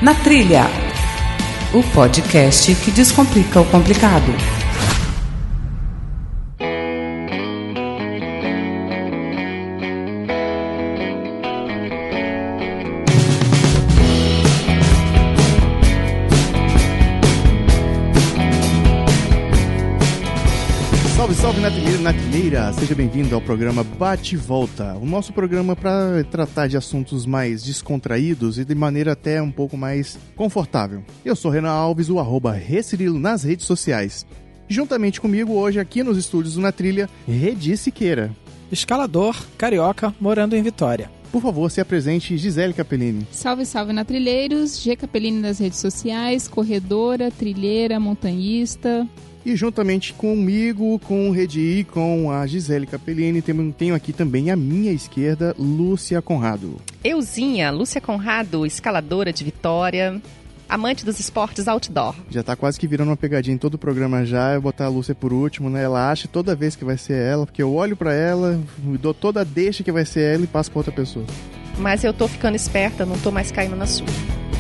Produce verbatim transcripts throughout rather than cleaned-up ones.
Na Trilha, o podcast que descomplica o complicado. Salve, salve, Natrilheiro, Natrilheira! Seja bem-vindo ao programa Bate e Volta, o nosso programa para tratar de assuntos mais descontraídos e de maneira até um pouco mais confortável. Eu sou Renan Alves, o arroba Recirilo nas redes sociais. Juntamente comigo hoje aqui nos estúdios do Na Trilha, Redi Siqueira. Escalador, carioca, morando em Vitória. Por favor, se apresente, Gisele Capellini. Salve, salve, Natrilheiros, G Capellini nas redes sociais, corredora, trilheira, montanhista. E juntamente comigo, com o Redi e com a Gisele Capellini, tenho aqui também à minha esquerda, Lúcia Conrado. Euzinha, Lúcia Conrado, escaladora de Vitória, amante dos esportes outdoor. Já tá quase que virando uma pegadinha em todo o programa já, eu botar a Lúcia por último, né? Ela acha toda vez que vai ser ela, porque eu olho pra ela, dou toda a deixa que vai ser ela e passo pra outra pessoa. Mas eu tô ficando esperta, não tô mais caindo na sua.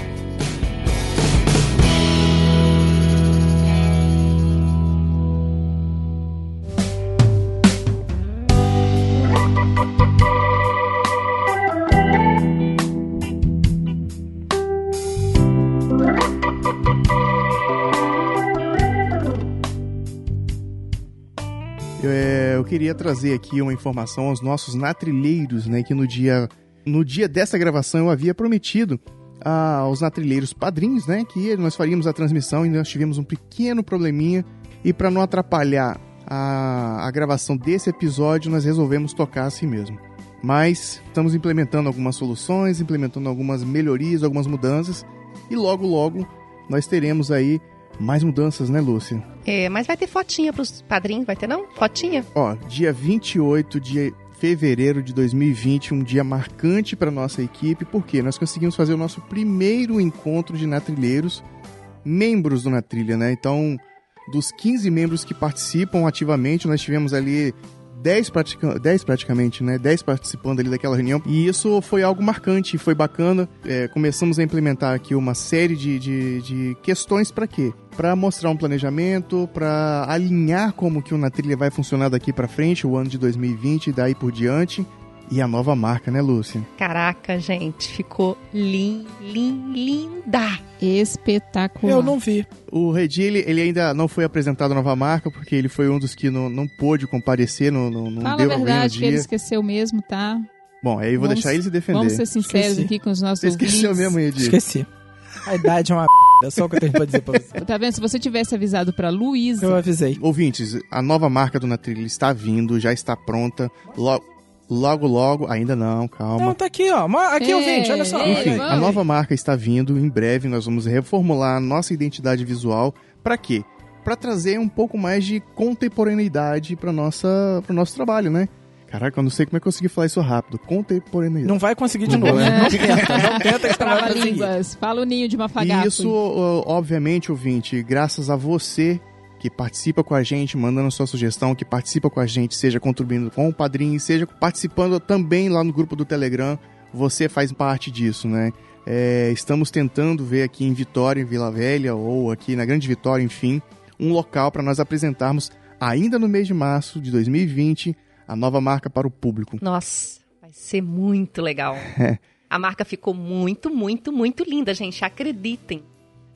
Eu queria trazer aqui uma informação aos nossos natrilheiros, né, que no dia, no dia dessa gravação eu havia prometido aos natrilheiros padrinhos, né, que nós faríamos a transmissão e nós tivemos um pequeno probleminha e para não atrapalhar a, a gravação desse episódio nós resolvemos tocar assim mesmo. Mas estamos implementando algumas soluções, implementando algumas melhorias, algumas mudanças e logo logo nós teremos aí mais mudanças, né, Lúcia? É, mas vai ter fotinha pros padrinhos, vai ter não? Fotinha? Ó, dia vinte e oito de fevereiro de dois mil e vinte, um dia marcante para nossa equipe, porque nós conseguimos fazer o nosso primeiro encontro de natrilheiros, membros do Na Trilha, né? Então, dos quinze membros que participam ativamente, nós tivemos ali dez, pratica- dez praticamente, né? dez participando ali daquela reunião. E isso foi algo marcante, foi bacana. É, começamos a implementar aqui uma série de, de, de questões para quê? Para mostrar um planejamento, para alinhar como que o Na Trilha vai funcionar daqui para frente, o ano de dois mil e vinte e daí por diante. E a nova marca, né, Lúcia? Caraca, gente, ficou lin, lin, linda! Espetacular. Eu não vi. O Redi, ele, ele ainda não foi apresentado a nova marca, porque ele foi um dos que não, não pôde comparecer, não, não, não Fala deu a a ver no verdade, que dia. ele esqueceu mesmo, tá? Bom, aí eu vou Vamos- deixar ele se defender. Vamos ser sinceros Esqueci. aqui com os nossos Você esqueceu ouvintes. mesmo, Redi? Esqueci. A idade é uma é só o que eu tenho pra dizer pra você. Tá vendo? Se você tivesse avisado pra Luísa... Eu avisei. Ouvintes, a nova marca do Na Trilha está vindo, já está pronta. Logo, logo, logo ainda não, calma. Não, tá aqui, ó. Ma- Aqui, É, ouvinte, olha só. é, Enfim, vamos. a nova marca está vindo, em breve nós vamos reformular a nossa identidade visual. Para quê? Para trazer um pouco mais de contemporaneidade para nossa, para o nosso trabalho, né? Caraca, eu não sei como é que eu consegui falar isso rápido. Contemporaneidade. Não vai conseguir de Não novo. vai. Não tenta, não tenta que você não vai conseguir. Trava-línguas. Fala o ninho de E mafagafo. isso, ó, obviamente, ouvinte, graças a você que participa com a gente, mandando sua sugestão, que participa com a gente, seja contribuindo com o padrinho, seja participando também lá no grupo do Telegram, você faz parte disso, né? É, estamos tentando ver aqui em Vitória, em Vila Velha, ou aqui na Grande Vitória, enfim, um local para nós apresentarmos, ainda no mês de março de dois mil e vinte, a nova marca para o público. Nossa, vai ser muito legal. A marca ficou muito, muito, muito linda, gente, acreditem.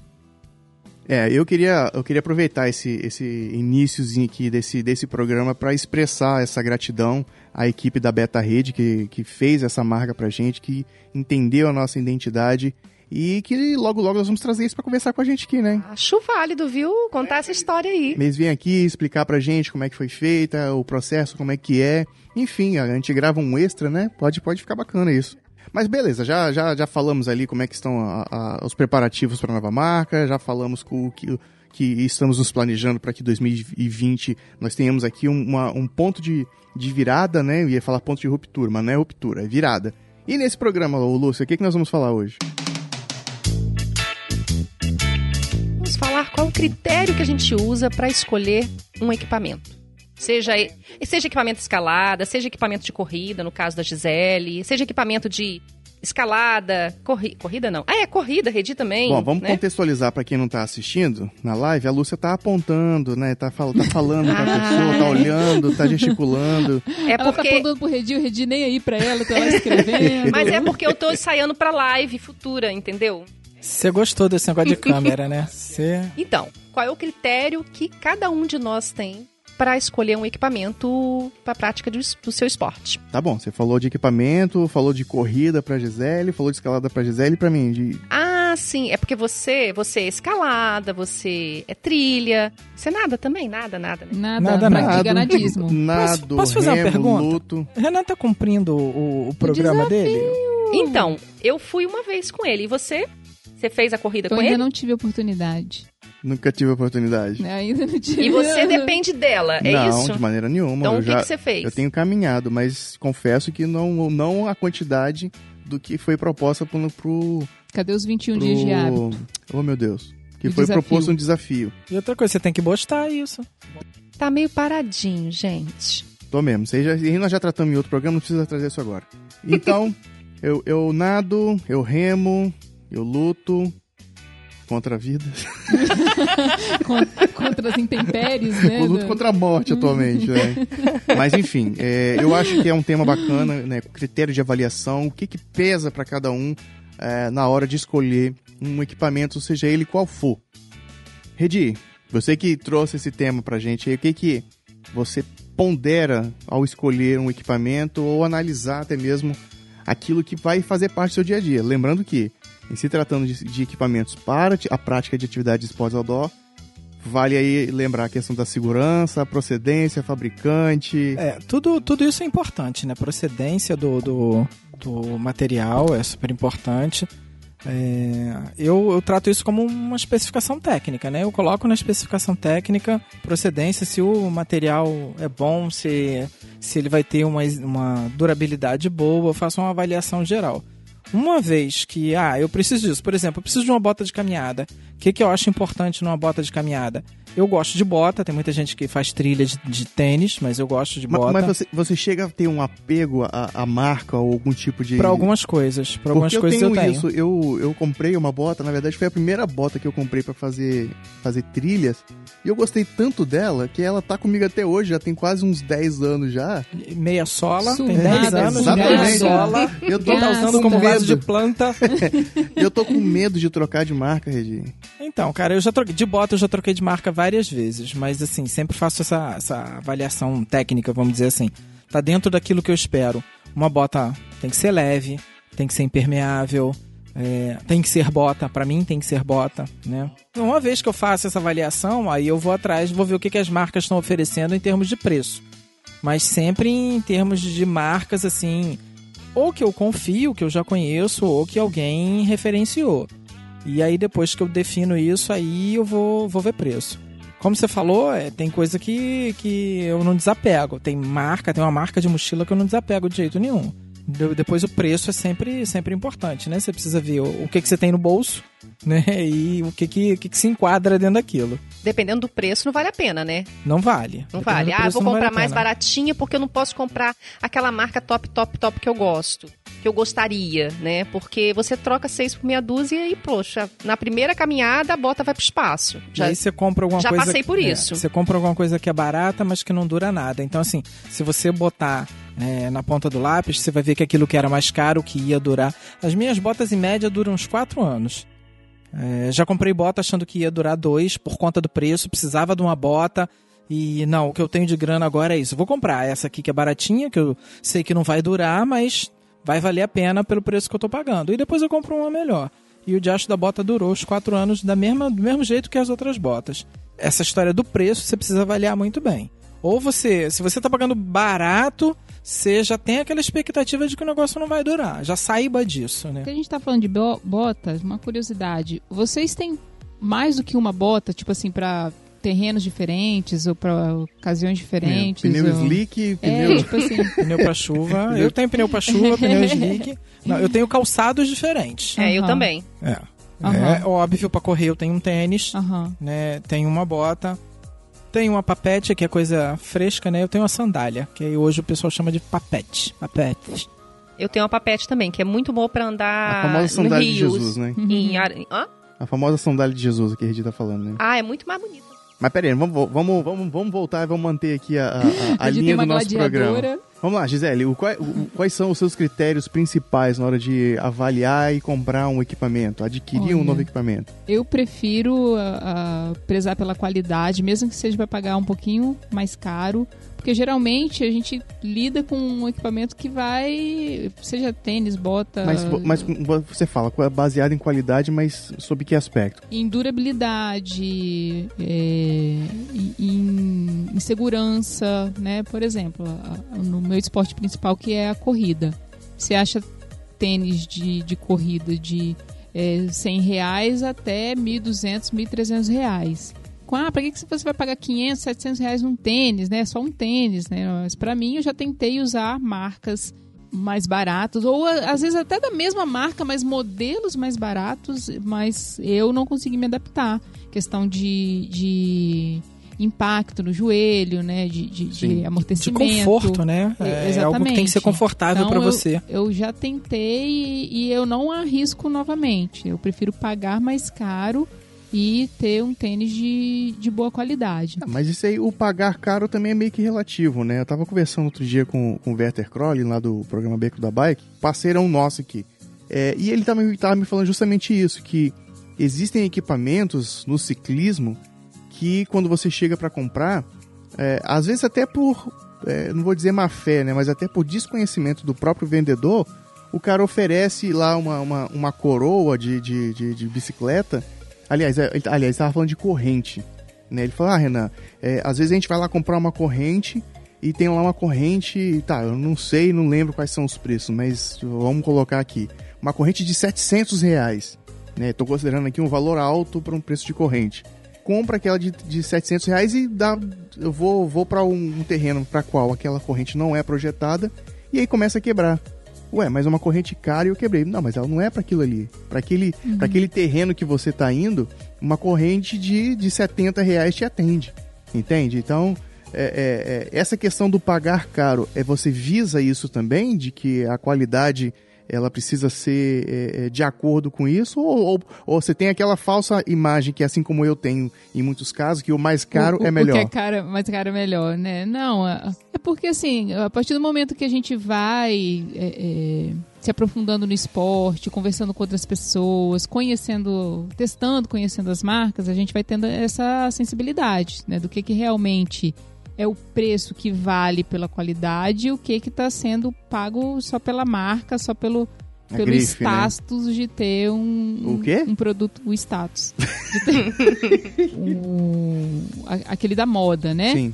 É, eu queria, eu queria aproveitar esse, esse iniciozinho aqui desse, desse programa para expressar essa gratidão à equipe da Beta Rede que, que fez essa marca pra gente, que entendeu a nossa identidade e que logo logo nós vamos trazer isso para conversar com a gente aqui, né? Acho válido, viu? Contar essa história aí. Eles vêm aqui explicar pra gente como é que foi feita, o processo, como é que é. Enfim, a gente grava um extra, né? Pode, pode ficar bacana isso. Mas beleza, já, já, já falamos ali como é que estão a, a, os preparativos para a nova marca, já falamos com o que, que estamos nos planejando para que dois mil e vinte nós tenhamos aqui um, uma, um ponto de, de virada, né? Eu ia falar ponto de ruptura, mas não é ruptura, é virada. E nesse programa, ô Lúcia, o que, que nós vamos falar hoje? Vamos falar qual o critério que a gente usa para escolher um equipamento. Seja, seja equipamento de escalada, seja equipamento de corrida, no caso da Gisele, seja equipamento de escalada, corri... corrida não. Ah, é, corrida, Redi também. Bom, vamos né? contextualizar para quem não tá assistindo na live. A Lúcia tá apontando, né? Tá, fal... tá falando com a pessoa, tá olhando, tá gesticulando. É Ela porque... tá apontando pro Redi, o Redi nem aí pra ela, tá lá escrevendo. Mas é porque eu tô ensaiando pra live futura, entendeu? Você gostou desse negócio de câmera, né? Você... Então, qual é o critério que cada um de nós tem para escolher um equipamento para a prática de, do seu esporte? Tá bom, você falou de equipamento, falou de corrida pra Gisele, falou de escalada pra Gisele e pra mim. De... Ah, sim, é porque você, você é escalada, você é trilha, você nada também? Nada, nada, né? Nada, Nada, pratica nada. nadismo. Nado, Posso- posso fazer uma remo, pergunta? luto. Renan tá cumprindo o, o programa dele? Então, eu fui uma vez com ele, e você? Você fez a corrida Eu com ainda ele? não tive oportunidade. Nunca tive a oportunidade. Né? Ainda não tive. E você depende dela, é não, isso? de maneira nenhuma. Então, eu o que, já, que você fez? Eu tenho caminhado, mas confesso que não, não a quantidade do que foi proposta pro... pro, Cadê os vinte e um pro... dias de hábito? Oh, meu Deus. Que O foi desafio. proposto um desafio. E outra coisa, você tem que postar isso. Tá meio paradinho, gente. Tô mesmo. Vocês já, e nós já tratamos em outro programa, não precisa trazer isso agora. Então, eu, eu nado, eu remo, eu luto contra a vida. Contra, contra as intempéries, né? Eu luto da- contra a morte atualmente, né? Mas enfim, é, eu acho que é um tema bacana, né? Critério de avaliação, o que, que pesa para cada um é, na hora de escolher um equipamento, seja ele qual for. Redi, você que trouxe esse tema pra gente aí, o que que você pondera ao escolher um equipamento ou analisar até mesmo aquilo que vai fazer parte do seu dia a dia? Lembrando que, em se tratando de, de equipamentos para a prática de atividade de esportes outdoor, vale aí lembrar a questão da segurança, a procedência, fabricante. É, tudo, tudo isso é importante, né? Procedência do, do, do material é super importante. É, eu, eu trato isso como uma especificação técnica, né? Eu coloco na especificação técnica procedência, se o material é bom, se, se ele vai ter uma, uma durabilidade boa, eu faço uma avaliação geral. Uma vez que, ah, eu preciso disso, por exemplo, eu preciso de uma bota de caminhada. O que, que eu acho importante numa bota de caminhada? Eu gosto de bota, tem muita gente que faz trilha de, de tênis, mas eu gosto de Ma- bota. Mas você, você chega a ter um apego à, à marca ou algum tipo de... Para algumas coisas, para algumas Porque eu coisas tenho eu tenho. isso, eu, eu comprei uma bota, na verdade foi a primeira bota que eu comprei pra fazer, fazer trilhas, e eu gostei tanto dela que ela tá comigo até hoje, já tem quase uns dez anos já. Meia sola, tem Sugada, dez anos, exatamente. meia sola. Eu tô, Quem tá usando com como vaso de medo, planta. eu tô com medo de trocar de marca, Regi. Então, cara, eu já troquei de bota, eu já troquei de marca várias vezes, mas assim, sempre faço essa, essa avaliação técnica, vamos dizer assim. Tá dentro daquilo que eu espero. Uma bota tem que ser leve, tem que ser impermeável, é, tem que ser bota, pra mim tem que ser bota, né? Uma vez que eu faço essa avaliação, aí eu vou atrás, vou ver o que, que as marcas estão oferecendo em termos de preço. Mas sempre em termos de marcas, assim, ou que eu confio, que eu já conheço, ou que alguém referenciou. E aí depois que eu defino isso, aí eu vou, vou ver preço. Como você falou, é, tem coisa que, que eu não desapego. Tem marca, tem uma marca de mochila que eu não desapego de jeito nenhum. De- depois o preço é sempre, sempre importante, né? Você precisa ver o, o que, que você tem no bolso, né? E o que, que, o que, que se enquadra dentro daquilo. Dependendo do preço, não vale a pena, né? Não vale. Não Dependendo vale. do Ah, preço, vou não vale comprar a mais pena. baratinha porque eu não posso comprar aquela marca top, top, top que eu gosto. Que eu gostaria, né? Porque você troca seis por meia dúzia e, poxa, na primeira caminhada a bota vai pro espaço. E Já, aí você compra alguma já coisa... passei por é, isso. Você compra alguma coisa que é barata, mas que não dura nada. Então, assim, se você botar é, na ponta do lápis, você vai ver que aquilo que era mais caro, que ia durar... As minhas botas, em média, duram uns quatro anos. É, já comprei bota achando que ia durar dois, por conta do preço, precisava de uma bota... E não, o que eu tenho de grana agora é isso. Eu vou comprar essa aqui que é baratinha, que eu sei que não vai durar, mas vai valer a pena pelo preço que eu tô pagando. E depois eu compro uma melhor. E o diacho da bota durou os quatro anos da mesma, do mesmo jeito que as outras botas. Essa história do preço você precisa avaliar muito bem. Ou você, se você tá pagando barato, você já tem aquela expectativa de que o negócio não vai durar. Já saiba disso, né? Porque a gente tá falando de bo- botas, uma curiosidade. Vocês têm mais do que uma bota, tipo assim, pra terrenos diferentes ou pra ocasiões diferentes? É, pneu ou... slick, É, pneu... tipo assim. Pneu pra chuva. Eu tenho pneu pra chuva, pneu slick. Não, eu tenho calçados diferentes. É, eu Aham. também. É. Aham. É óbvio, pra correr eu tenho um tênis, Aham. né? Tenho uma bota, tenho uma papete, que é coisa fresca, né? Eu tenho uma sandália, que aí hoje o pessoal chama de papete. Papete. Eu tenho uma Papete também, que é muito boa pra andar A famosa no sandália de rios. Jesus, né? Em ar... Hã? A famosa sandália de Jesus que a Redi tá falando, né? Ah, é muito mais bonita. Mas peraí, vamos, vamos, vamos, vamos voltar e vamos manter aqui a, a, a, a gente linha tem uma do nosso gladiadora. programa. Vamos lá, Gisele, o, qual, o, quais são os seus critérios principais na hora de avaliar e comprar um equipamento, adquirir Olha, um novo equipamento? Eu prefiro a, a, prezar pela qualidade, mesmo que seja para pagar um pouquinho mais caro, porque geralmente a gente lida com um equipamento que vai, seja tênis, bota... Mas, mas você fala, baseado em qualidade, mas sob que aspecto? Em durabilidade, é, em, em segurança, né? Por exemplo, no meu esporte principal, que é a corrida. Você acha tênis de, de corrida de é, cem reais até mil e duzentos, mil e trezentos reais. Ah, pra que você vai pagar quinhentos, setecentos reais num tênis, né? Só um tênis, né? Mas pra mim, eu já tentei usar marcas mais baratos, ou às vezes até da mesma marca, mas modelos mais baratos, mas eu não consegui me adaptar. Questão de... de impacto no joelho, né, de, de, de amortecimento. De conforto, né? É, é algo que tem que ser confortável então, para você. Eu já tentei e, e eu não arrisco novamente. Eu prefiro pagar mais caro e ter um tênis de, de boa qualidade. Ah, mas isso aí, o pagar caro também é meio que relativo, né? Eu tava conversando outro dia com, com o Werther Crowley, lá do programa Beco da Bike, parceirão nosso aqui. É, e ele tava, tava me falando justamente isso, que existem equipamentos no ciclismo que quando você chega para comprar, é, às vezes até por, é, não vou dizer má fé, né, mas até por desconhecimento do próprio vendedor, o cara oferece lá uma, uma, uma coroa de, de, de, de bicicleta. Aliás, ele, aliás, estava falando de corrente, né? Ele falou, ah, Renan, é, às vezes a gente vai lá comprar uma corrente e tem lá uma corrente, tá, eu não sei, não lembro quais são os preços, mas vamos colocar aqui, uma corrente de setecentos reais, né? Estou considerando aqui um valor alto para um preço de corrente. Compra aquela de, de setecentos reais e dá, eu vou, vou para um, um terreno para qual aquela corrente não é projetada e aí começa a quebrar. Ué, mas uma corrente cara e eu quebrei. Não, mas ela não é para aquilo ali. Para aquele, uhum. para aquele terreno que você tá indo, uma corrente de, de setenta reais te atende. Entende? Então, é, é, é, essa questão do pagar caro, é, você visa isso também? De que a qualidade ela precisa ser é, de acordo com isso? Ou, ou, ou você tem aquela falsa imagem que, assim como eu tenho em muitos casos, que o mais caro o, o, é melhor? O que é caro, mais caro é melhor, né? Não, é porque assim, a partir do momento que a gente vai é, é, se aprofundando no esporte, conversando com outras pessoas, conhecendo, testando, conhecendo as marcas, a gente vai tendo essa sensibilidade, né? Do que, que realmente é o preço que vale pela qualidade e o que está sendo pago só pela marca, só pelo, pelo grife, status, né? De ter um, o quê? um produto, o status. De ter um, aquele da moda, né? Sim.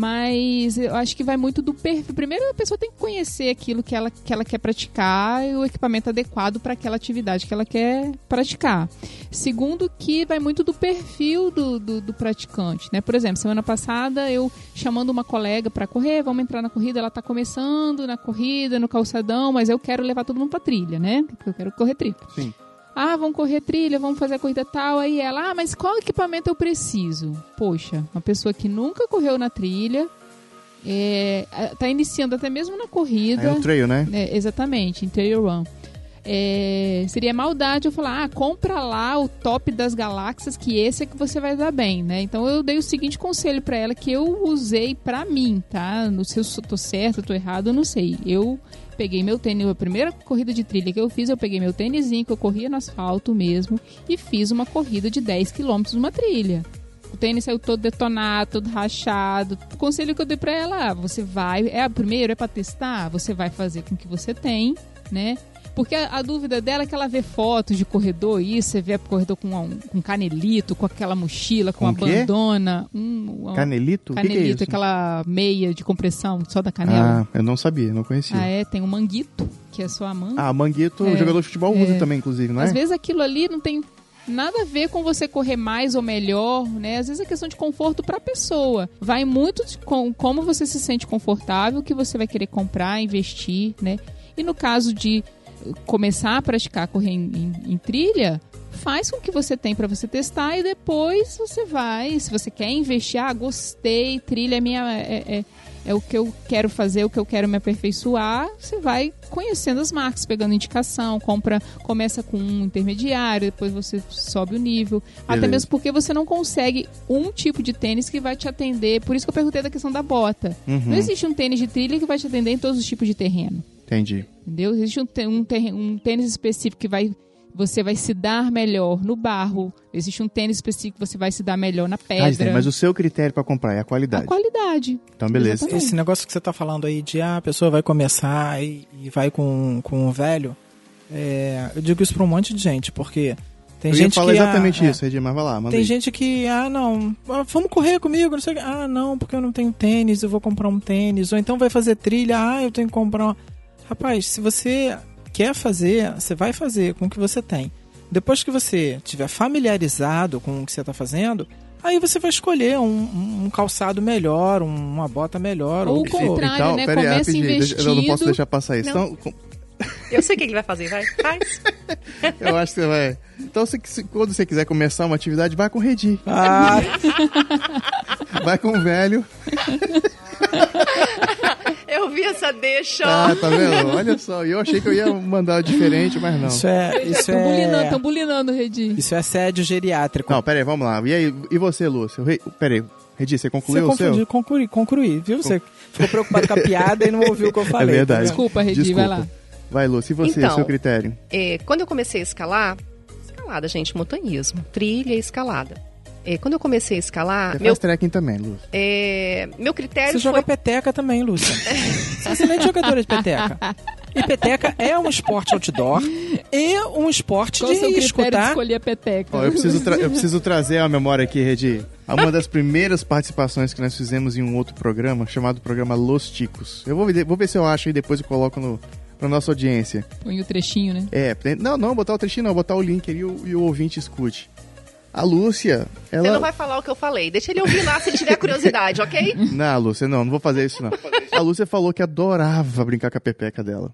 Mas eu acho que vai muito do perfil. Primeiro, a pessoa tem que conhecer aquilo que ela, que ela quer praticar e o equipamento adequado para aquela atividade que ela quer praticar. Segundo, que vai muito do perfil do, do, do praticante, né? Por exemplo, semana passada eu chamando uma colega para correr, vamos entrar na corrida, ela está começando na corrida, no calçadão, mas eu quero levar todo mundo para trilha, né? Eu quero correr trilha. Sim. Ah, vamos correr trilha, vamos fazer a corrida tal. Aí ela, ah, mas qual equipamento eu preciso? Poxa, uma pessoa que nunca correu na trilha, é, tá iniciando até mesmo na corrida. É um trail, né? É, exatamente, em trail run. É, seria maldade eu falar, ah, compra lá o top das galáxias, que esse é que você vai dar bem, né? Então eu dei o seguinte conselho pra ela, que eu usei pra mim, tá? Não sei se eu tô certo, eu tô errado, eu não sei. Eu peguei meu tênis, a primeira corrida de trilha que eu fiz, eu peguei meu tênisinho, que eu corria no asfalto mesmo, e fiz uma corrida de dez quilômetros numa trilha. O tênis saiu todo detonado, todo rachado. O conselho que eu dei pra ela, você vai, é primeiro é pra testar, você vai fazer com o que você tem, né? Porque a, a dúvida dela é que ela vê fotos de corredor, isso, você vê corredor com um, com canelito, com aquela mochila, com, com a bandona. Um, um, canelito? Canelito, o que que é isso? Aquela meia de compressão só da canela. Ah, eu não sabia, não conhecia. Ah, é, tem o manguito, que é só a manga. Ah, manguito, é, o jogador de futebol é, usa também, inclusive, não é? Às vezes aquilo ali não tem nada a ver com você correr mais ou melhor, né? Às vezes é questão de conforto para a pessoa. Vai muito de com, como você se sente confortável, que você vai querer comprar, investir, né? E no caso de começar a praticar correr em, em, em trilha, faz com o que você tem para você testar e depois você vai, se você quer investir, ah, gostei, trilha é minha, é, é, é o que eu quero fazer, o que eu quero me aperfeiçoar, você vai conhecendo as marcas, pegando indicação, compra, começa com um intermediário, depois você sobe o nível. Beleza. Até mesmo porque você não consegue um tipo de tênis que vai te atender. Por isso que eu perguntei da questão da bota. Uhum. Não existe um tênis de trilha que vai te atender em todos os tipos de terreno. Entendi. Entendeu? Existe um, te- um, terre- um tênis específico que vai... Você vai se dar melhor no barro. Existe um tênis específico que você vai se dar melhor na pedra. Ah, Disney, mas o seu critério pra comprar é a qualidade. A qualidade. Então, beleza. Exatamente. Esse negócio que você tá falando aí de ah, a pessoa vai começar e, e vai com, com o velho, é, eu digo isso pra um monte de gente, porque tem Eu gente ia falar que... exatamente ah, isso, Redir, mas vai lá, manda Tem aí. gente que, ah, não, ah, vamos correr comigo, não sei o que. Ah, não, porque eu não tenho tênis, eu vou comprar um tênis. Ou então vai fazer trilha, ah, eu tenho que comprar uma... Rapaz, se você quer fazer, você vai fazer com o que você tem. Depois que você estiver familiarizado com o que você está fazendo, aí você vai escolher um, um- um calçado melhor, um- uma bota melhor. Ou ou o o que for. contrário, né? pera aí, Começa rapidinho, deixa- eu não posso investido. deixar passar isso. Não. Então, com- Eu sei o que ele vai fazer, vai. Faz. eu acho que você vai... Então, se, se- quando você quiser começar uma atividade, vai com o Redir. Ah, Vai com o velho. Eu vi essa deixa, ó. Ah, tá vendo? Olha só, eu achei que eu ia mandar diferente, mas não. isso é... Isso Estão bulinando, é... estão bulinando, Redi. Isso é assédio geriátrico. Não, pera aí, vamos lá. E aí, e você, Lúcio? Re- Pera aí, Redir, você Você concluiu o seu? confundiu, concluí, concluí, viu? Você ficou preocupado com a piada e não ouviu o que eu falei. É verdade. tá vendo? Desculpa, Redi, Desculpa. vai lá. Vai, Lúcio, e você, Então, seu critério? É, quando eu comecei a escalar, escalada, gente, montanhismo, trilha e escalada. É, quando eu comecei a escalar, Você meu, faz trekking também, Lúcio. é, meu critério Você foi... joga peteca também, Lúcia. Você é excelente jogadora de peteca. E peteca é um esporte outdoor e um esporte Qual o de seu critério de escutar. escolher a peteca? Ó, eu preciso, tra- eu preciso trazer a memória aqui, Redi. Uma das primeiras participações que nós fizemos em um outro programa, chamado programa Los Ticos. Eu vou ver, vou ver se eu acho e depois eu coloco no, pra nossa audiência. Põe o trechinho, né? É, tem- não, não, botar o trechinho não, botar o link ali e o, e o ouvinte escute. A Lúcia, ela... Você não vai falar o que eu falei. Deixa ele ouvir lá se ele tiver curiosidade, ok? Não, Lúcia, não, não vou fazer isso não. A Lúcia falou que adorava brincar com a pepeca dela.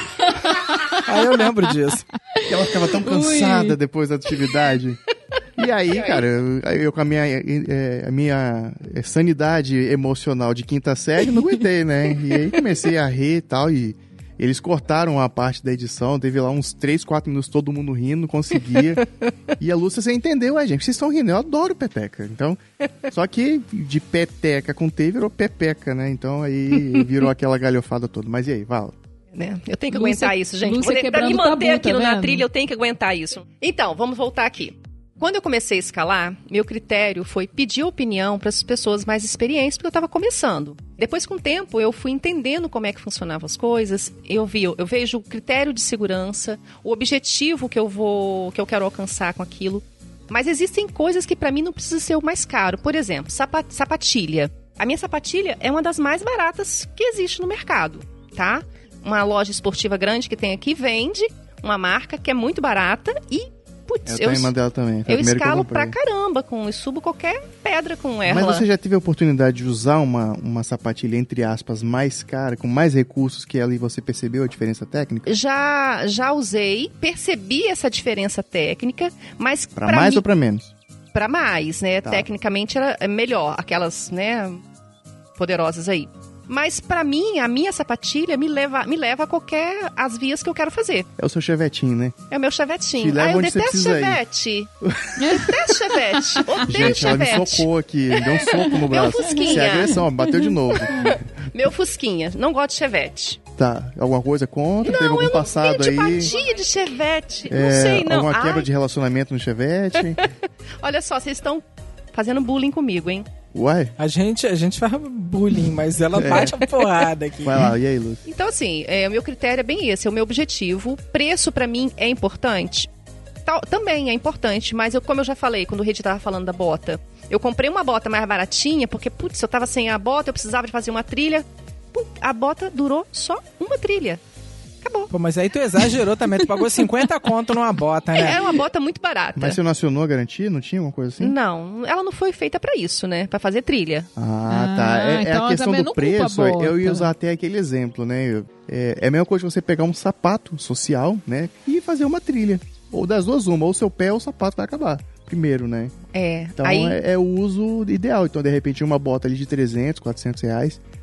Ah, eu lembro disso. Que ela ficava tão cansada depois da atividade. E aí, cara, eu, eu com a minha, é, a minha é, sanidade emocional de quinta série, não aguentei, né? E aí comecei a rir e tal, e eles cortaram a parte da edição, teve lá uns três, quatro minutos todo mundo rindo, não conseguia. E a Lúcia, você entendeu, é, gente? Vocês estão rindo, eu adoro peteca. Então, só que de peteca com T virou pepeca, né? Então aí virou aquela galhofada toda. Mas e aí, Vala? Né? Eu tenho que Lúcia- aguentar isso, gente. Lúcia Pra- pra quebrando me o manter tabu, tá aquilo na vendo? trilha, eu tenho que aguentar isso. Então, vamos voltar aqui. Quando eu comecei a escalar, meu critério foi pedir opinião para as pessoas mais experientes, porque eu estava começando. Depois, com o tempo, eu fui entendendo como é que funcionavam as coisas. Eu vi, eu vejo o critério de segurança, o objetivo que eu vou, que eu quero alcançar com aquilo. Mas existem coisas que para mim não precisa ser o mais caro. Por exemplo, sapa- sapatilha. A minha sapatilha é uma das mais baratas que existe no mercado, tá? Uma loja esportiva grande que tem aqui vende uma marca que é muito barata e putz, Eu eu, tenho uma dela também. Foi a eu primeira que escalo comprei. pra caramba com isso, subo qualquer pedra com ela. Mas você já teve a oportunidade de usar uma, uma sapatilha, entre aspas, mais cara, com mais recursos que ela e você percebeu a diferença técnica? Já, já usei, percebi essa diferença técnica, mas Pra pra mais mim, ou pra menos? pra mais, né? Tá. Tecnicamente era é melhor, aquelas, né, poderosas aí. Mas pra mim, a minha sapatilha me leva, me leva a qualquer as vias que eu quero fazer. É o seu chevetinho, né? É o meu Te chevetinho. leva Ah, eu onde você detesto precisa ir. chevette. detesto chevette. Odeio Gente, ela me chevette. socou aqui, me deu um soco no braço. Fusquinha. Isso é agressão, ó, bateu de novo. Meu Fusquinha. Não gosto de chevette. Tá, alguma coisa contra? Teve algum eu não passado tenho aí? antipatia de chevette. É, não sei, não. Alguma quebra Ai, de relacionamento no chevette? olha só, vocês estão fazendo bullying comigo, hein? Uai, A gente, a gente faz bullying, mas ela bate a porrada aqui. vai lá, e aí, Lúcia? Então, assim, é, o meu critério é bem esse, é o meu objetivo. Preço, pra mim, é importante? Tal- também é importante, mas eu, como eu já falei, quando o Rede tava falando da bota, eu comprei uma bota mais baratinha, porque, putz, eu tava sem a bota, eu precisava de fazer uma trilha. Pum, a bota durou só uma trilha. Acabou. Pô, mas aí tu exagerou também, tu pagou cinquenta conto numa bota, né? Era uma bota muito barata. Mas você não acionou a garantia? Não tinha alguma coisa assim? Não, ela não foi feita pra isso, né? Pra fazer trilha. Ah, tá. Ah, É, é então a questão também do não culpa a preço. Eu ia bota. usar até aquele exemplo, né? Eu- É, é a mesma coisa que você pegar um sapato social, né? E fazer uma trilha. Ou das duas, uma. Ou seu pé ou o sapato vai acabar. Primeiro, né? É. Então aí, é, é o uso ideal. Então, de repente, uma bota ali de trezentos, quatrocentos reais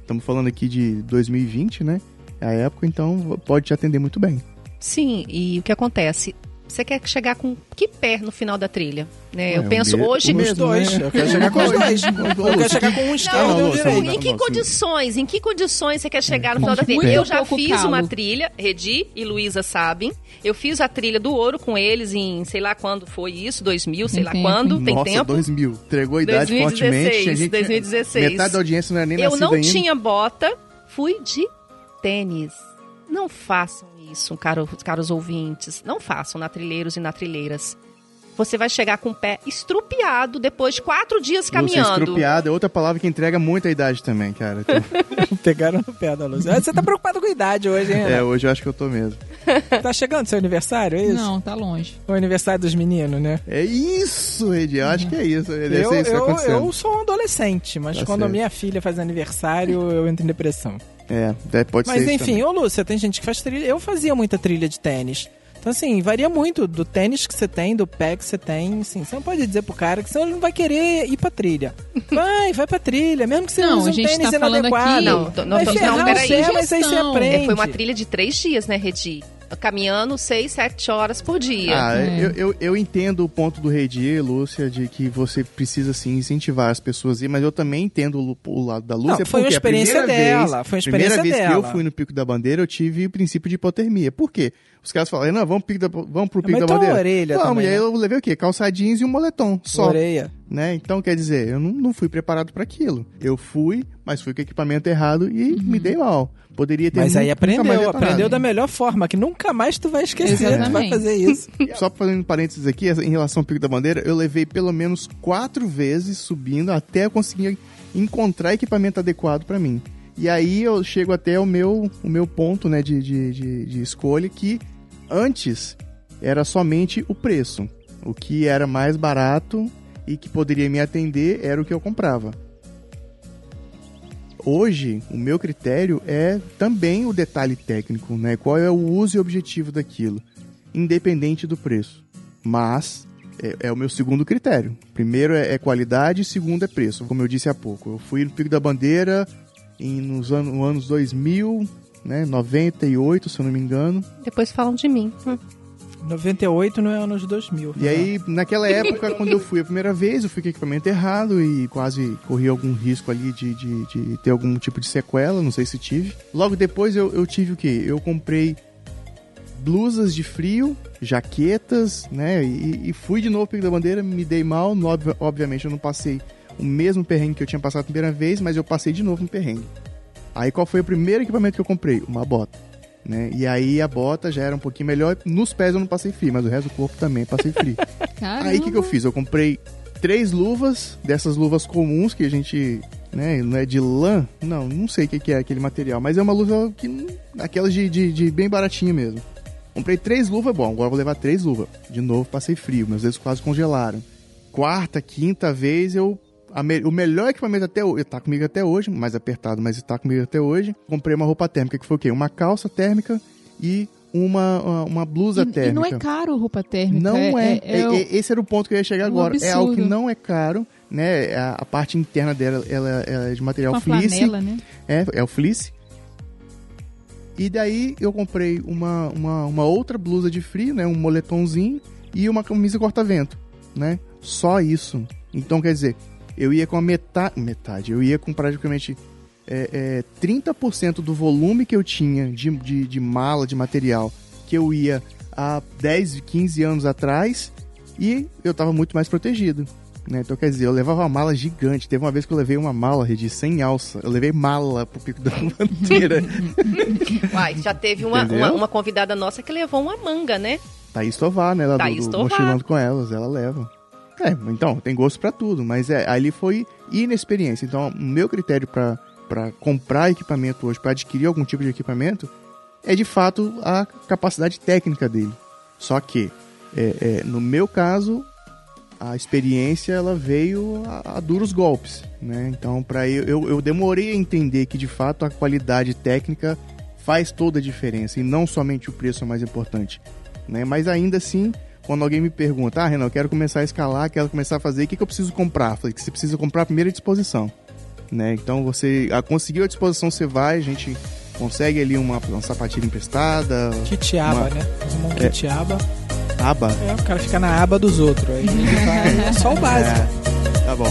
Estamos falando aqui de dois mil e vinte, né? É a época, então pode te atender muito bem. Sim, e o que acontece? Você quer chegar com que pé no final da trilha? Né? É, eu penso me... hoje... Com os dois. Né? Eu quero chegar com os dois. Eu quero chegar com um esquerdo e um direito. Em que não, condições? Em que condições você quer chegar no É, final da trilha? muito Eu já pouco fiz calo. uma trilha, Redi e Luísa sabem. Eu fiz a trilha do ouro com eles em, sei lá quando foi isso, dois mil, sei Tem lá tempo, quando, tem Nossa, tempo. dois mil. Entregou a idade dois mil e dezesseis, fortemente. A gente, dois mil e dezesseis. Metade da audiência não era nem Eu nascida não ainda. tinha bota, fui de tênis. Não façam isso, caro, caros ouvintes. Não façam, natrilheiros e natrilheiras. Você vai chegar com o pé estrupiado depois de quatro dias Lúcia, caminhando. estrupiado é outra palavra que entrega muito a idade também, cara. Então, Pegaram no pé da Lúcia. Você tá preocupado com a idade hoje, hein? é, hoje eu acho que eu tô mesmo. Tá chegando seu aniversário, é isso? Não, tá longe. O aniversário dos meninos, né? É isso, Edi. Eu acho que é isso. Deve Eu, ser isso que tá eu, acontecendo. eu sou um adolescente, mas Tá quando a certo. minha filha faz aniversário, eu entro em depressão. É, deve- pode Mas ser isso enfim, também. ô Lúcia, tem gente que faz trilha. Eu fazia muita trilha de tênis. Então, assim, varia muito do tênis que você tem, do pé que você tem. Assim, você não pode dizer pro cara que senão ele não vai querer ir pra trilha. Vai, vai pra trilha, mesmo que você Não, use a um gente tênis tá falando inadequado. aqui- Não, tô- não vai tô- ferrar não, peraí. você, mas aí você Sugestão. aprende. É, foi uma trilha de três dias, né, Redi? Caminhando seis, sete horas por dia. Ah, É. eu, eu, eu entendo o ponto do Redi, Lúcia, de que você precisa, sim, incentivar as pessoas a ir, mas eu também entendo o, o lado da Lúcia. Não, foi uma porque a experiência primeira dela, vez, foi uma primeira experiência vez dela. que eu fui no Pico da Bandeira, eu tive o princípio de hipotermia. Por quê? Os caras falaram, não, vamos, pico da, vamos pro Pico Mas da tua Bandeira. orelha vamos, também, e aí né? eu levei o quê? Calça jeans e um moletom, só. Orelha. Né? Então, quer dizer, eu não, não fui preparado para aquilo. Eu fui, mas fui com o equipamento errado e me dei mal. Poderia ter Mas aí nunca mais aprendeu, retornado. aprendeu da melhor forma, que nunca mais tu vai esquecer, tu vai Exatamente. fazer isso. Só fazendo parênteses aqui, em relação ao Pico da Bandeira, eu levei pelo menos quatro vezes subindo até eu conseguir encontrar equipamento adequado para mim. E aí eu chego até o meu, o meu ponto, né, de, de, de, de escolha, que antes era somente o preço. O que era mais barato e que poderia me atender era o que eu comprava. Hoje, o meu critério é também o detalhe técnico, né? Qual é o uso e objetivo daquilo, independente do preço. Mas é, é o meu segundo critério. Primeiro é, é qualidade, segundo é preço, como eu disse há pouco. Eu fui no Pico da Bandeira em, nos anos, no anos dois mil, né? noventa e oito, se eu não me engano. Depois falam de mim. Hum. noventa e oito não é anos dois mil. E aí, naquela época, quando eu fui a primeira vez, eu fui com equipamento errado e quase corri algum risco ali de, de, de ter algum tipo de sequela, não sei se tive. Logo depois eu, eu tive o quê? Eu comprei blusas de frio, jaquetas, né? E, e fui de novo pro Pico da Bandeira, me dei mal. No, obviamente eu não passei o mesmo perrengue que eu tinha passado a primeira vez, mas eu passei de novo no perrengue. Aí qual foi o primeiro equipamento que eu comprei? Uma bota. Né? E aí a bota já era um pouquinho melhor. Nos pés eu não passei frio, mas o resto do corpo também passei frio. Caramba. Aí o que, que eu fiz? Eu comprei três luvas, dessas luvas comuns que a gente, né, não é de lã? Não, não sei o que, que é aquele material, mas é uma luva que, aquelas de, de, de bem baratinha mesmo. Comprei três luvas, bom, agora eu vou levar três luvas. De novo, passei frio, meus dedos quase congelaram. Quarta, quinta vez eu... A me, o melhor equipamento até hoje, tá comigo até hoje, mais apertado, mas tá comigo até hoje. Comprei uma roupa térmica, que foi o quê? Uma calça térmica e uma, uma, uma blusa e, térmica. E não é caro roupa térmica. Não é. é, é, é É- é- esse era o ponto que eu ia chegar um agora. É algo que absurdo. não é caro, né? A, a parte interna dela ela, ela é de material uma fleece. flanela, né? É, é o fleece. E daí eu comprei uma, uma, uma outra blusa de frio, né? Um moletomzinho e uma camisa corta-vento, né? Só isso. Então, quer dizer, eu ia com a metade... Metade. Eu ia com praticamente é, é, trinta por cento do volume que eu tinha de, de, de mala, de material, que eu ia há dez, quinze anos atrás, e eu tava muito mais protegido. Né? Então, quer dizer, eu levava uma mala gigante. Teve uma vez que eu levei uma mala, Regi, sem alça. Eu levei mala pro Pico da Bandeira. Uai, já teve uma, Entendeu? uma, uma convidada nossa que levou uma manga, né? Thaís Tovar, né? Lá Thaís do, do Tovar. Mochilando com Elas, ela leva. É, então, tem gosto pra tudo, mas é, ali foi inexperiência. Então, o meu critério pra, pra comprar equipamento hoje, pra adquirir algum tipo de equipamento, é de fato a capacidade técnica dele. Só que, é, é, no meu caso, a experiência ela veio a, a duros golpes, né? Então, para eu, eu, eu demorei a entender que de fato a qualidade técnica faz toda a diferença e não somente o preço é mais importante, né? Mas ainda assim, quando alguém me pergunta, ah, Renan, eu quero começar a escalar, quero começar a fazer, o que, que eu preciso comprar? Eu falei que você precisa comprar a primeira disposição. né? Então você ah, conseguiu a disposição, você vai, a gente consegue ali uma, uma sapatilha emprestada. Kitiaba, uma... né? Arrumar um É. kitiaba. Aba? É, o cara fica na aba dos outros. Aí ele vai, é só o básico. É, tá bom.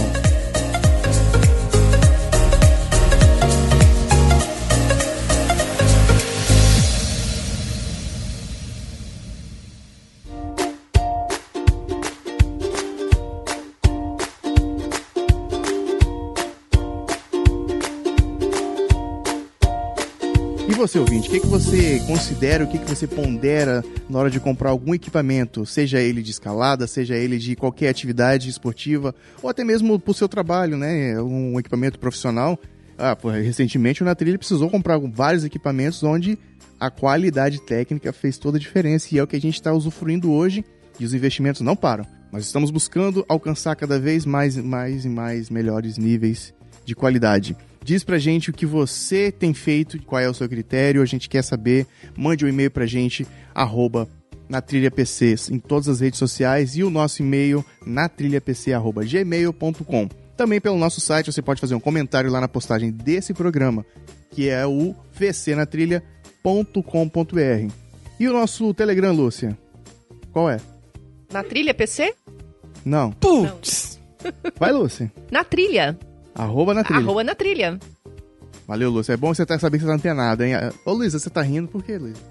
E você, ouvinte, o que, que você considera, o que, que você pondera na hora de comprar algum equipamento, seja ele de escalada, seja ele de qualquer atividade esportiva, ou até mesmo pro seu trabalho, né? Um equipamento profissional. Ah, pô, recentemente o Na Trilha precisou comprar vários equipamentos onde a qualidade técnica fez toda a diferença, e é o que a gente está usufruindo hoje, e os investimentos não param. Nós estamos buscando alcançar cada vez mais, mais e mais melhores níveis de qualidade. Diz pra gente o que você tem feito, qual é o seu critério, a gente quer saber. Mande um e-mail pra gente, arroba natrilhapc, em todas as redes sociais, e o nosso e-mail, natrilhapc, arroba gmail ponto com. Também pelo nosso site, você pode fazer um comentário lá na postagem desse programa, que é o v c na trilha ponto com ponto b r. E o nosso Telegram, Lúcia? Qual é? Na trilha P C? Não. Putz! Vai, Lúcia. Na trilha. Arroba na trilha. Arroba na trilha. Valeu, Lúcia. É bom você tá, saber que você tá antenado, hein? Ô, Luísa, você tá rindo por quê, Luísa?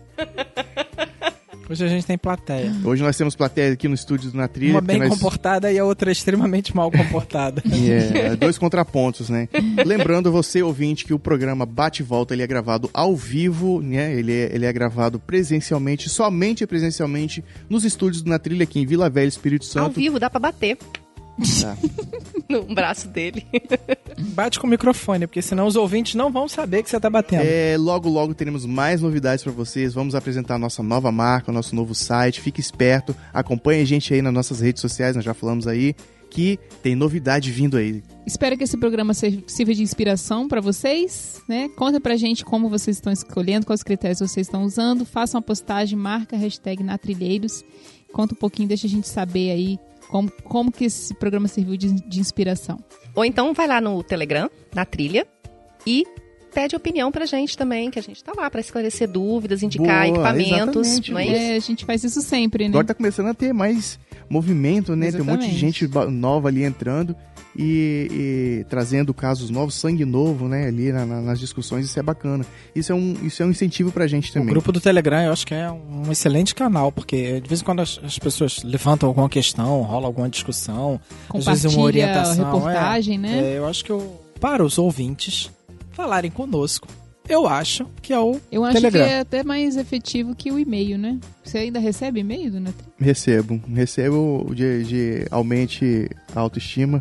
Hoje a gente tem plateia. Hoje nós temos plateia aqui no estúdio do Na Trilha. Uma bem nós... comportada e a outra extremamente mal comportada. É, dois contrapontos, né? Lembrando você, ouvinte, que o programa Bate e Volta ele é gravado ao vivo, né? Ele é, ele é gravado presencialmente, somente presencialmente, nos estúdios do Na Trilha aqui em Vila Velha, Espírito Santo. Ao vivo, dá pra bater Tá. no braço dele. Bate com o microfone, porque senão os ouvintes não vão saber que você tá batendo. É, logo, logo teremos mais novidades pra vocês. Vamos apresentar a nossa nova marca, o nosso novo site. Fique esperto, acompanhe a gente aí nas nossas redes sociais, nós já falamos aí que tem novidade vindo aí. Espero que esse programa sirva de inspiração para vocês, né? Conta pra gente como vocês estão escolhendo, quais critérios vocês estão usando. Faça uma postagem, marca a hashtag Natrilheiros. Conta um pouquinho, deixa a gente saber aí como, como que esse programa serviu de, de inspiração. Ou então vai lá no Telegram, na trilha, e pede opinião pra gente também, que a gente tá lá pra esclarecer dúvidas, indicar Boa, equipamentos, exatamente. não é isso? É, a gente faz isso sempre, né? Agora tá começando a ter mais movimento, né? Tem um monte de Exatamente. gente ba- nova ali entrando e, e trazendo casos novos, sangue novo, né? Ali na- na- nas discussões, isso é bacana. Isso é um, isso é um incentivo pra gente O também. grupo do Telegram eu acho que é um excelente canal, porque de vez em quando as, as pessoas levantam alguma questão, rola alguma discussão, às vezes uma Compartilha orientação. reportagem, é, né? é, eu acho que eu, para os ouvintes falarem conosco, eu acho que é o Eu acho Telegram. que é até mais efetivo que o e-mail, né? Você ainda recebe e-mail do Natri? Recebo. Recebo de, de aumente a autoestima,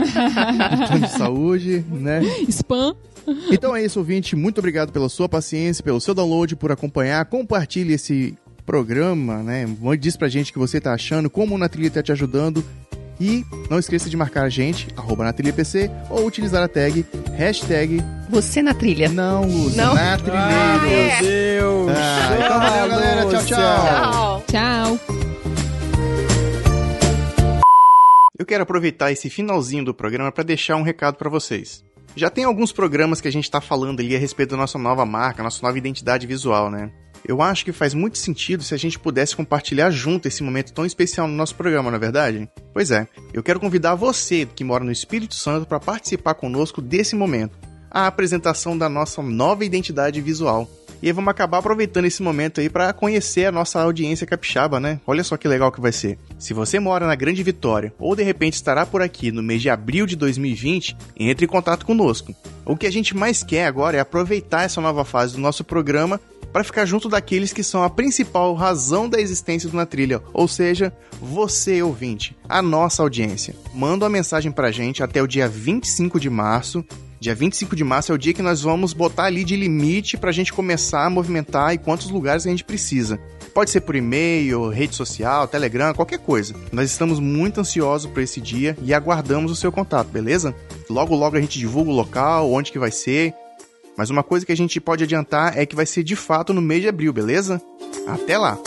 plano de saúde, né? Spam. Então é isso, ouvinte. Muito obrigado pela sua paciência, pelo seu download, por acompanhar. Compartilhe esse programa, né? Diz pra gente o que você tá achando, como o Na Trilha tá te ajudando. E não esqueça de marcar a gente, arroba Na Trilha P C, ou utilizar a tag, hashtag... Você na trilha. Não, Lúcia, Não? Na Trilheiros. Ah, é. Deus! Ah, então valeu, galera. Tchau, tchau. Tchau. Tchau. Eu quero aproveitar esse finalzinho do programa para deixar um recado para vocês. Já tem alguns programas que a gente está falando ali a respeito da nossa nova marca, nossa nova identidade visual, né? Eu acho que faz muito sentido se a gente pudesse compartilhar junto esse momento tão especial no nosso programa, não é verdade? Pois é, eu quero convidar você que mora no Espírito Santo para participar conosco desse momento, a apresentação da nossa nova identidade visual. E aí vamos acabar aproveitando esse momento aí para conhecer a nossa audiência capixaba, né? Olha só que legal que vai ser. Se você mora na Grande Vitória ou de repente estará por aqui no mês de abril de dois mil e vinte, entre em contato conosco. O que a gente mais quer agora é aproveitar essa nova fase do nosso programa para ficar junto daqueles que são a principal razão da existência do Na Trilha, ou seja, você ouvinte, a nossa audiência. Manda uma mensagem pra gente até o dia vinte e cinco de março. Dia vinte e cinco de março é o dia que nós vamos botar ali de limite pra gente começar a movimentar e quantos lugares a gente precisa. Pode ser por e-mail, rede social, Telegram, qualquer coisa. Nós estamos muito ansiosos por esse dia e aguardamos o seu contato, beleza? Logo, logo a gente divulga o local, onde que vai ser. Mas uma coisa que a gente pode adiantar é que vai ser de fato no mês de abril, beleza? Até lá!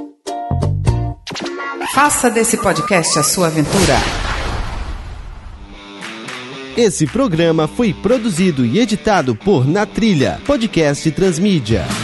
Faça desse podcast a sua aventura. Esse programa foi produzido e editado por Na Trilha, podcast Transmídia.